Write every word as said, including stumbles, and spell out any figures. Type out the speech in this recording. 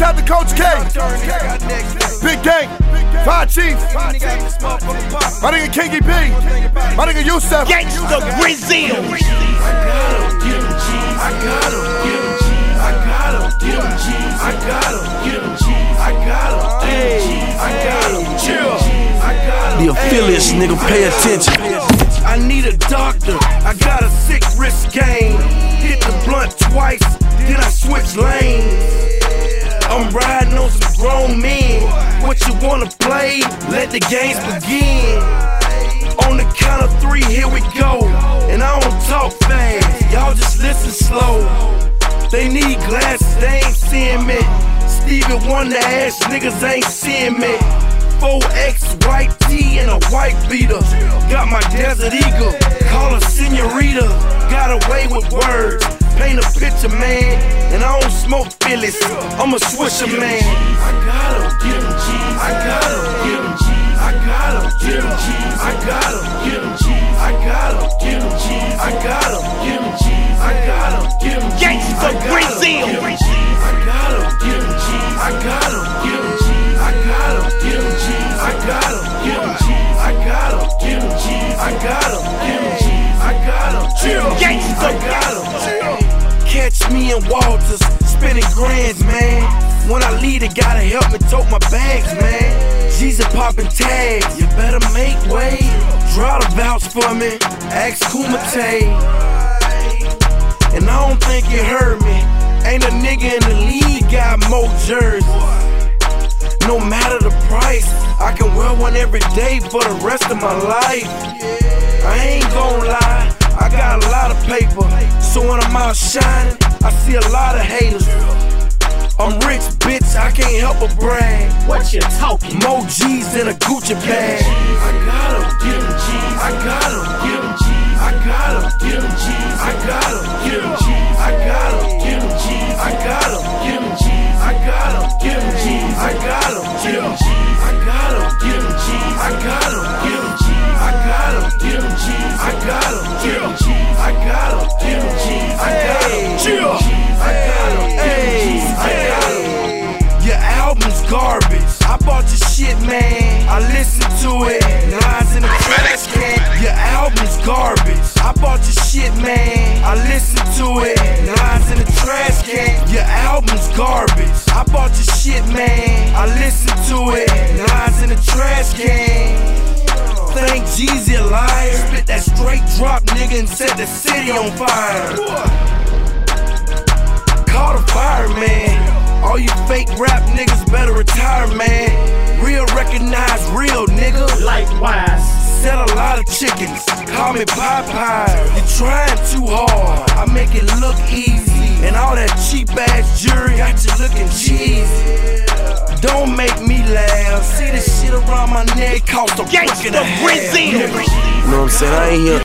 shout to Coach K. Big Gang. Five Chief. My nigga Kingy B. My nigga Yusef. Gangsta Brazil. I got him, get him G's. I got him, get him G's. I got him, get him G's. I got him, get him G's. I got him, get him G's. I got him, chill. I got him. The affiliates, nigga, pay attention. I need a doctor. I got a sick wrist game. Hit the blunt twice, then I switch lanes. I'm riding on some grown men. What you wanna play? Let the games begin. On the count of three, here we go. And I don't talk fast, y'all just listen slow. They need glasses, they ain't seeing me. Stevie Wonder ass niggas ain't seeing me. four X white tee and a white beater. Got my Desert Eagle, call her senorita. Got away with words, paint a picture, man. And I don't smoke Phillies, I'm a swisher, man. I got him, get him G's. I got him, get him G's. I got him, get him G's. I got him, get him G's. I got him, get him G's. I got him, get him G's. I got him, get him G's. Gangsta Brazil. I got him, get him G's. I got him, get him G's. I got him, get him G's. I got him, get him G's. I got him, get him G's. I got him, get him G's. I got him, chill. Gangsta. I got him, chill. Catch me in Walters, spending grands, man. When I leave, they gotta help me tote my bags, man. G's are popping tags, you better make way. Draw the vouch for me, ask Kumite. And I don't think you heard me. Ain't a nigga in the league got more jerseys. No matter the price, I can wear one every day for the rest of my life. I ain't gon' lie, I got a lot of paper. So when I'm out shining, I see a lot of haters. I'm rich, bitch, I can't help but brag. What you talking? More G's than a Gucci bag. I got him, get him G's. I got him, get him G's. I got him, get him G's. I got him, get him G's. I got him, get him G's. I got him, get him G's. I got him, get him G's. I got him, get him G's. I got him, get him G's. I got him, get him G's. I got him, get him G's. I got him, get him G's. I got him, get him G's. I got him, chill. I got him, hey, I got him. Your album's garbage. I bought your shit, man. I listened to it. Lines in the trash can. Your album's garbage. I bought your shit, man. I listened to it. Lines in the trash can. Your album's garbage. I bought your shit, man. I listened to it. Lines in the trash can. Think Jeezy a liar. Spit that straight drop, nigga, and set the city on fire. Call the fireman. All you fake rap niggas better retire, man. Real recognize real, nigga. Likewise. Sell a lot of chickens, call me Popeye. You're trying too hard, I make it look easy. And all that cheap ass jewelry got you looking cheesy. Don't make me laugh, see this shit around my neck cost a brick and a half. Gangsta Brazil. You know what I'm saying? I ain't here.